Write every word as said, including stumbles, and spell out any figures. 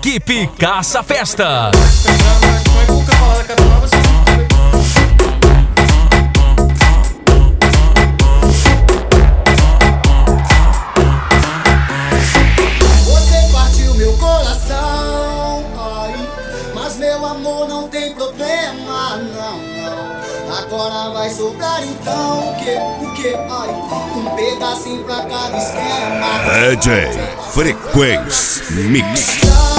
Equipe Caça Festa. Você partiu meu coração, ai, mas meu amor não tem problema, não, não. Agora vai sobrar então o que, o que, ai, um pedacinho pra cada esquema. D J Frequência Mix.